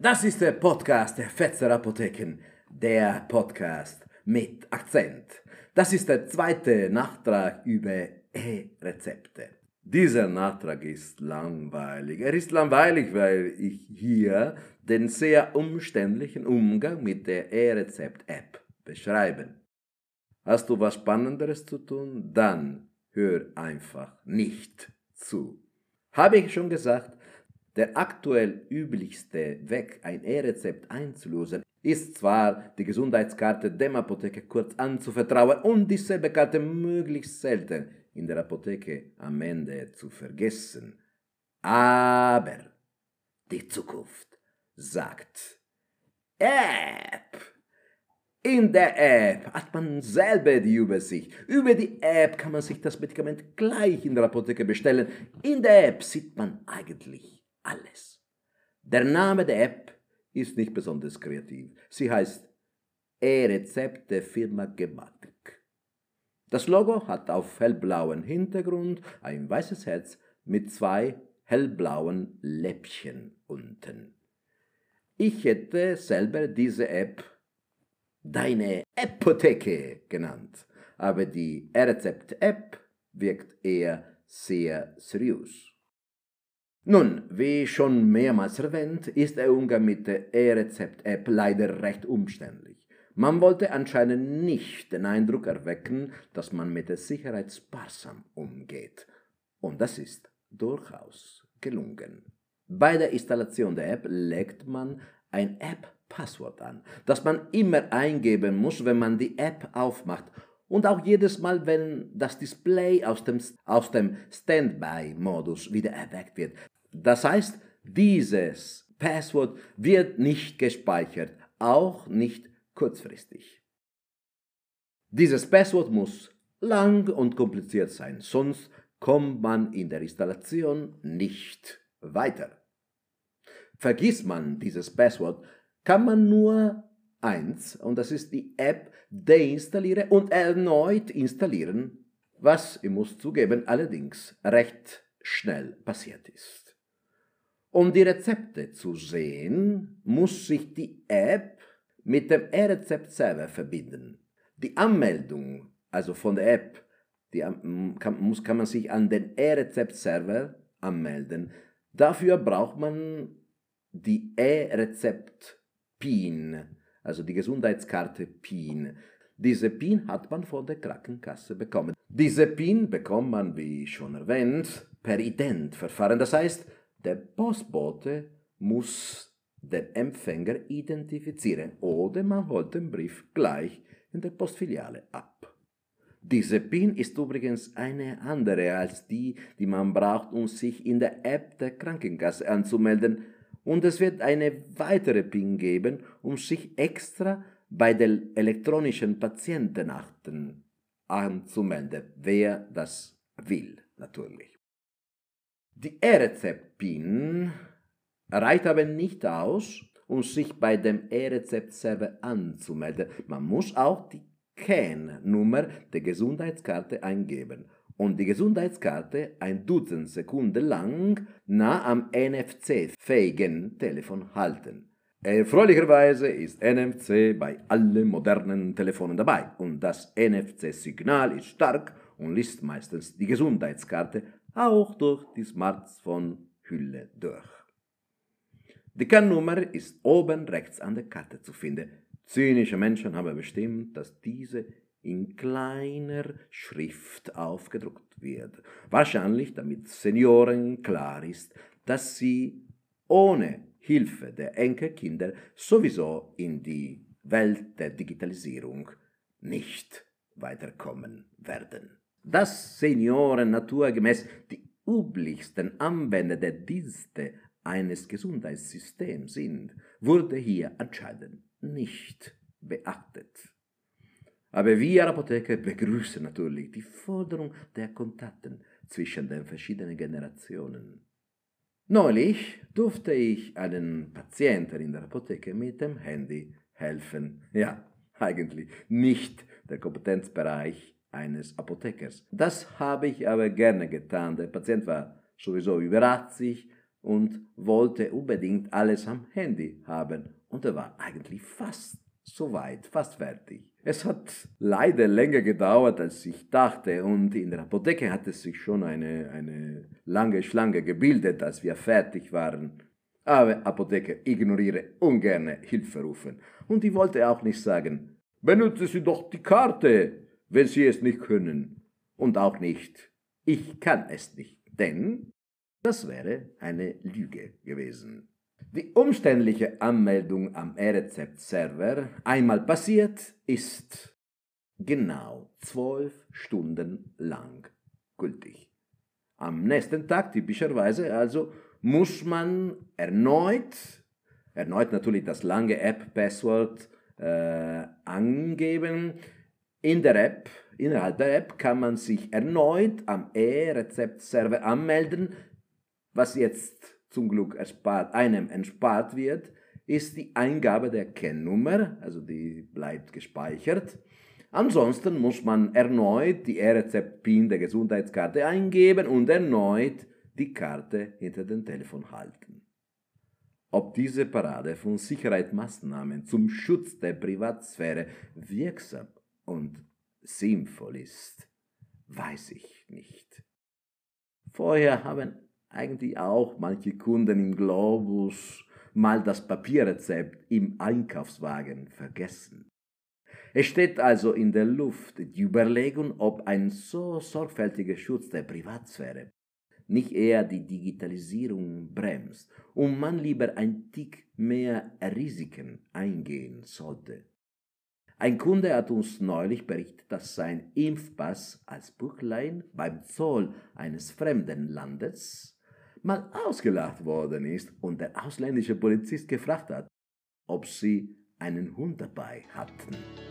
Das ist der Podcast der Fetzer Apotheken, der Podcast mit Akzent. Das ist der zweite Nachtrag über E-Rezepte. Dieser Nachtrag ist langweilig. Er ist langweilig, weil ich hier den sehr umständlichen Umgang mit der E-Rezept-App beschreibe. Hast du was Spannenderes zu tun? Dann hör einfach nicht zu. Habe ich schon gesagt, der aktuell üblichste Weg, ein E-Rezept einzulösen, ist zwar die Gesundheitskarte dem Apotheker kurz anzuvertrauen und dieselbe Karte möglichst selten in der Apotheke am Ende zu vergessen. Aber die Zukunft sagt App. In der App hat man selber die Übersicht. Über die App kann man sich das Medikament gleich in der Apotheke bestellen. In der App sieht man eigentlich alles. Der Name der App ist nicht besonders kreativ. Sie heißt E-Rezepte Firma Gematik. Das Logo hat auf hellblauen Hintergrund ein weißes Herz mit zwei hellblauen Läppchen unten. Ich hätte selber diese App Deine Apotheke genannt, aber die E-Rezept-App wirkt eher sehr seriös. Nun, wie schon mehrmals erwähnt, ist der Umgang mit der E-Rezept-App leider recht umständlich. Man wollte anscheinend nicht den Eindruck erwecken, dass man mit der Sicherheit sparsam umgeht. Und das ist durchaus gelungen. Bei der Installation der App legt man ein App-Passwort an, das man immer eingeben muss, wenn man die App aufmacht und auch jedes Mal, wenn das Display aus dem Standby-Modus wieder erweckt wird. Das heißt, dieses Passwort wird nicht gespeichert, auch nicht kurzfristig. Dieses Passwort muss lang und kompliziert sein, sonst kommt man in der Installation nicht weiter. Vergisst man dieses Passwort, kann man nur eins, und das ist die App, deinstallieren und erneut installieren, was, ich muss zugeben, allerdings recht schnell passiert ist. Um die Rezepte zu sehen, muss sich die App mit dem E-Rezept-Server verbinden. Die Anmeldung, also von der App, kann man sich an den E-Rezept-Server anmelden. Dafür braucht man die E-Rezept-PIN, also die Gesundheitskarte PIN. Diese PIN hat man von der Krankenkasse bekommen. Diese PIN bekommt man, wie schon erwähnt, per Identverfahren. Das heißt, der Postbote muss den Empfänger identifizieren oder man holt den Brief gleich in der Postfiliale ab. Diese PIN ist übrigens eine andere als die man braucht, um sich in der App der Krankenkasse anzumelden. Und es wird eine weitere PIN geben, um sich extra bei der elektronischen Patientenakten anzumelden, wer das will, natürlich. Die E-Rezept-PIN reicht aber nicht aus, um sich bei dem E-Rezept-Server anzumelden. Man muss auch die CAN-Nummer der Gesundheitskarte eingeben und die Gesundheitskarte ein Dutzend Sekunden lang nah am NFC-fähigen Telefon halten. Erfreulicherweise ist NFC bei allen modernen Telefonen dabei und das NFC-Signal ist stark und liest meistens die Gesundheitskarte auch durch die Smartphone-Hülle durch. Die CAN-Nummer ist oben rechts an der Karte zu finden. Zynische Menschen haben bestimmt, dass diese in kleiner Schrift aufgedruckt wird. Wahrscheinlich, damit Senioren klar ist, dass sie ohne Hilfe der Enkelkinder sowieso in die Welt der Digitalisierung nicht weiterkommen werden. Dass Senioren naturgemäß die üblichsten Anwender der Dienste eines Gesundheitssystems sind, wurde hier anscheinend nicht beachtet. Aber wir Apotheker begrüßen natürlich die Forderung der Kontakte zwischen den verschiedenen Generationen. Neulich durfte ich einen Patienten in der Apotheke mit dem Handy helfen. Ja, eigentlich nicht der Kompetenzbereich eines Apothekers. Das habe ich aber gerne getan. Der Patient war sowieso über 80 und wollte unbedingt alles am Handy haben. Und er war eigentlich fast soweit, fast fertig. Es hat leider länger gedauert, als ich dachte, und in der Apotheke hatte sich schon eine lange Schlange gebildet, als wir fertig waren. Aber Apotheker ignoriere ungern Hilferufen, und ich wollte auch nicht sagen, benutzen Sie doch die Karte, wenn Sie es nicht können. Und auch nicht, ich kann es nicht, denn das wäre eine Lüge gewesen. Die umständliche Anmeldung am E-Rezept-Server, einmal passiert, ist genau 12 Stunden lang gültig. Am nächsten Tag typischerweise also muss man erneut natürlich das lange App-Passwort angeben. Innerhalb der App kann man sich erneut am E-Rezept-Server anmelden. Was jetzt zum Glück einem erspart wird, ist die Eingabe der Kennnummer, also die bleibt gespeichert. Ansonsten muss man erneut die E-Rezept-PIN der Gesundheitskarte eingeben und erneut die Karte hinter dem Telefon halten. Ob diese Parade von Sicherheitsmaßnahmen zum Schutz der Privatsphäre wirksam und sinnvoll ist, weiß ich nicht. Vorher haben eigentlich auch manche Kunden im Globus mal das Papierrezept im Einkaufswagen vergessen. Es steht also in der Luft die Überlegung, ob ein so sorgfältiger Schutz der Privatsphäre nicht eher die Digitalisierung bremst und man lieber ein Tick mehr Risiken eingehen sollte. Ein Kunde hat uns neulich berichtet, dass sein Impfpass als Buchlein beim Zoll eines fremden Landes mal ausgelacht worden ist und der ausländische Polizist gefragt hat, ob sie einen Hund dabei hatten.